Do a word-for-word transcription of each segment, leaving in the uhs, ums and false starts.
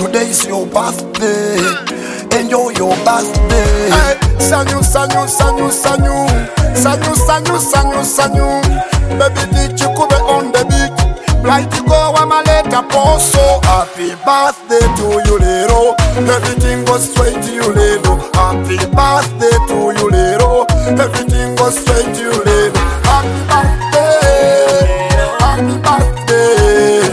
today is your birthday. Enjoy your birthday. Hey, sanyu, sanyu, sanyu, sanyu. Sanyu, sanyu, sanyu, sanyu. Baby, did you come on the beat? Like you go, I'm a letter post. So happy birthday to you, little. Everything goes straight to you, little. Happy birthday to you, little. Everything goes straight to you, little. Happy birthday, happy birthday.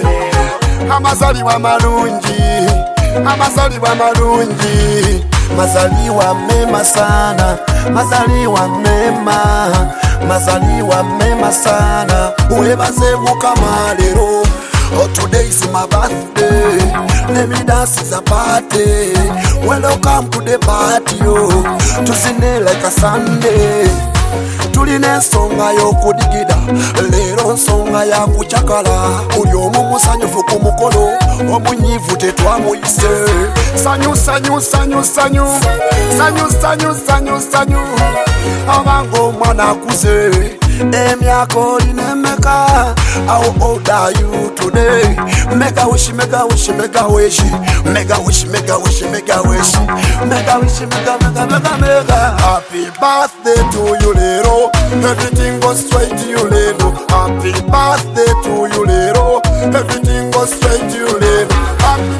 Amazaliwa marunji, amazaliwa marunji. Mazaliwa mema sana, mazaliwa mema, mazaliwa mema sana. Uwebaze mukama lero. Oh, today is my birthday. Let me dance is a party. Welcome to the party, yo. Tusine like a Sunday. Tuline nsonga y'okudigida, leero nsonga ya kuchakala. Buli omu musanyufu ku mukolo, omunyiivu tetwamuyise. Sanyu, sanyu, sanyu, sanyu. Sanyu, sanyu, sanyu, sanyu. Abango omwana akuze, emyaka olina emeka. How old are you today? Make a wish, make a wish, make a wish. Make a wish, make a wish, make a wish. Make a wish, make a, make a, make a, make a. Happy birthday to you, little. Everything goes straight to you, little. Happy birthday to you, little. Everything goes straight to you, little. Happy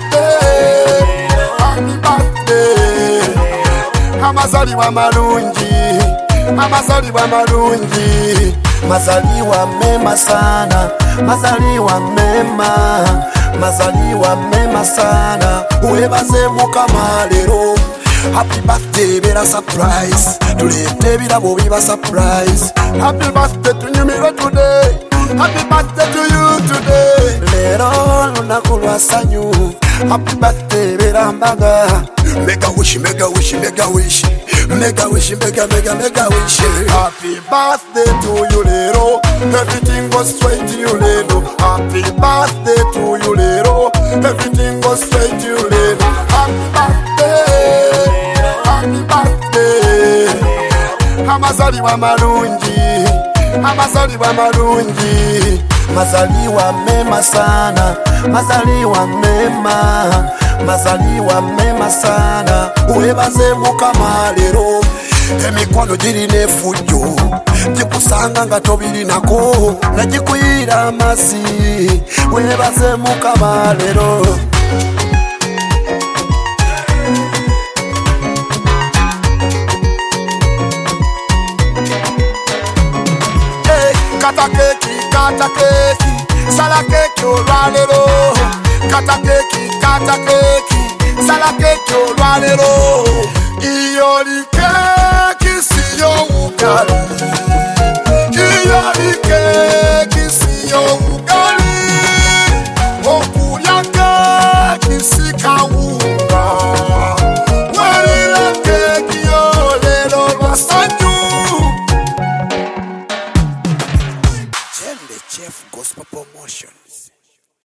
birthday, happy birthday. Amazaliwa marunji, amazaliwa marunji. Mazaliwa mema sana, mazaliwa mema, mazaliwa mema sana. Uwebaze mukama lero. Happy birthday, bera surprise. Tulete birabo biba surprise. Happy birthday to you, Miro, today. Happy birthday to you today. Lero lunaku lwa sanyu. Happy birthday, bera mbaga. Make a wish, make a wish, make a wish. Make a wish, make a, make a, make a wish. Happy birthday to you, little. Everything goes straight to you, little. Happy birthday to you, little. Everything goes straight to you, little. Happy birthday, happy birthday. Amazaliwa marunji, amazaliwa marunji. Mazaliwa mema sana, mazaliwa mema, mazaliwa mema sana. Uwebaze mukama lero. Emikono girina efujjo, gikusanga nga tobirinako, nga gikuyira amasi. Webaze mukama lero. Hey, kata keki, kata keki, sala keki olwalero. Kata keki, kata keki, sala keki olwalero. Iyo li